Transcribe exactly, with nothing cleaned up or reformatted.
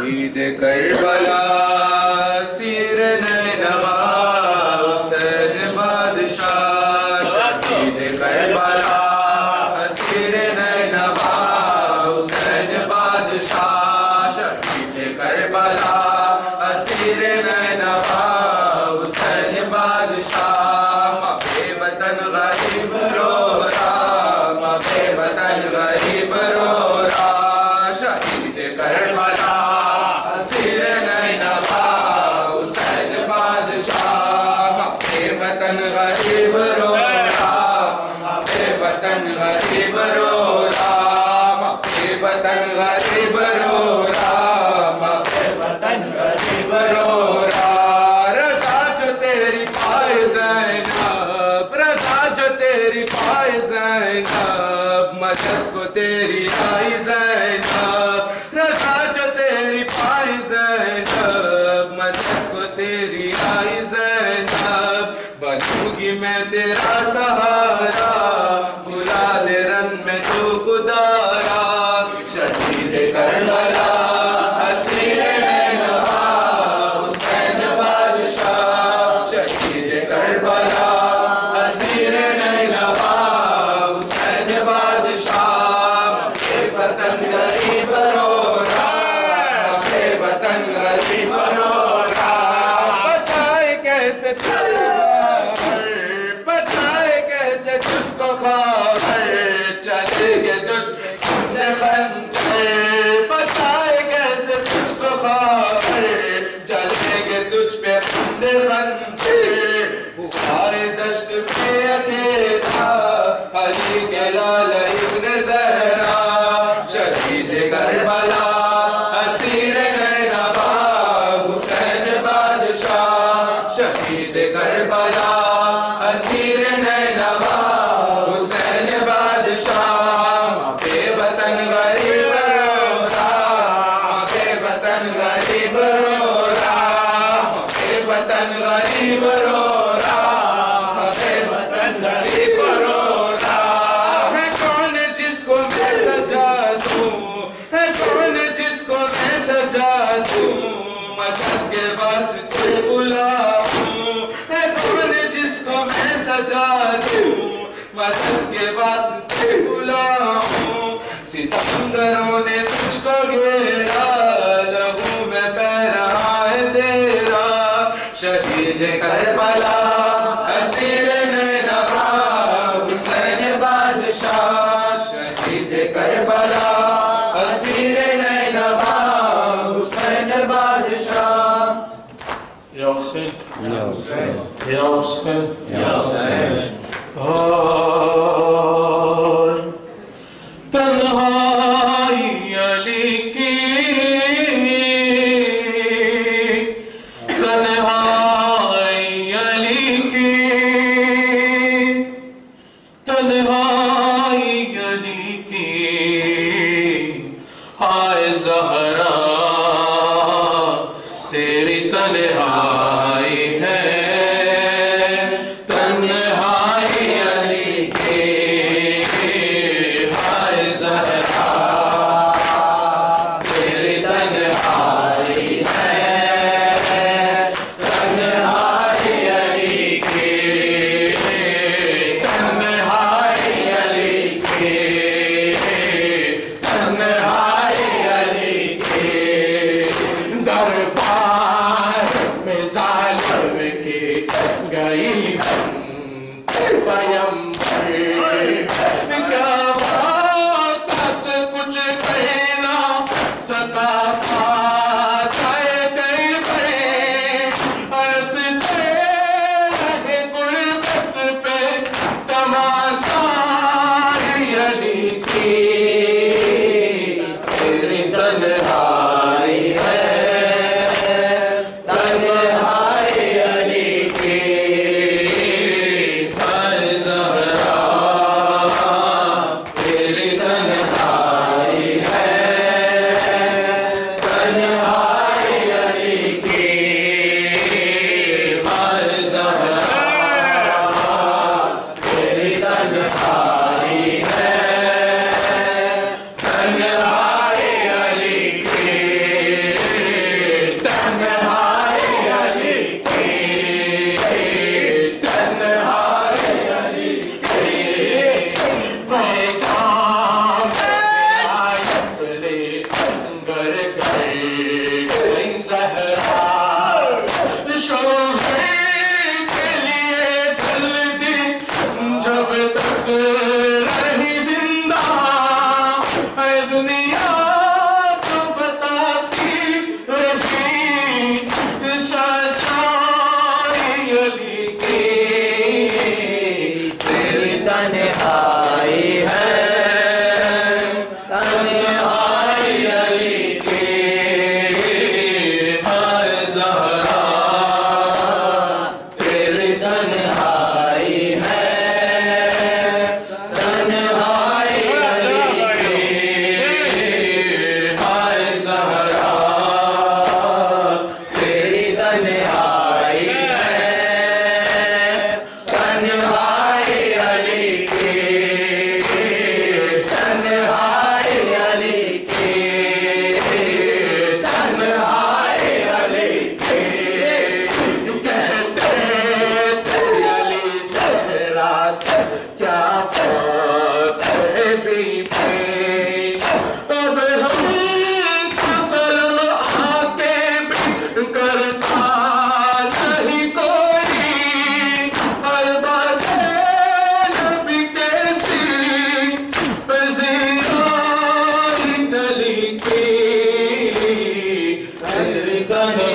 शहीद करबला सिर नैनवा हुसैन बादशाह शहीद करबला सिर नैनवा हुसैन बादशाह शहीद करबला सिर नैनवा हुसैन बादशाह मापे वतन गरीब रो रहा मापे वतन गरीब रो रहा शहीद करबला सिर नैनवा हुसैन बादशाह मापे वतन गरीब रो रहा मापे वतन गरीब रो रहा मापे वतन गरीब रो रहा मापे वतन गरीब रो रहा रज़ा जो तेरी पाए ज़ैनब रज़ा जो तेरी पाए ज़ैनब मदद को तेरी आई ज़ैनब रज़ा जो तेरी पाए ज़ैनब मदद को तेरी आई ज़ैनब बनूंगी मैं तेरा सहारा बुला ले रन में जो खुदारा शहीद करबला सिर नैनवा हुसैन बादशाह शहीद करबला सिर नैनवा हुसैन बादशाह मापे वतन गरीब रो रहा मापे वतन गरीब रो रहा बचाए कैसे बचाए कैसे तुझको खबर चलेंगे दुश्मन खंजर बचाए कैसे तुझको खबर चलेंगे तुझ पे खंजर बुखारे दश्त में अकेला अली के लाल इब्न ज़हरा शहीद करबला सिर नैनवा हुसैन बादशाह शहीद करबला सिर नैनवा हुसैन बादशाह मापे वतन गरीब रो रहा मापे वतन गरीब रो रहा मापे वतन गरीब रो रहा मापे वतन गरीब रो रहा है कौन जिसको मैं सजा दूं है कौन जिसको मैं सजा दूं मदद के वास्ते बुलाऊं है कौन जिसको मैं सजा दूं मदद के वास्ते बुलाऊं सितमगरों ने तुझको घेरा लहू में पैरा है तेरा शहीद करबला सिर नैनवा हुसैन बादशाह शहीद करबला सिर नैनवा हुसैन बादशाह या हुसैन या हुसैन या हुसैन या हुसैन हाय तन्हाई अली की तन्हाई अली की तन्हाई अली की हाय ज़हरा तेरी तन्हाई है तन्हाई अली सनम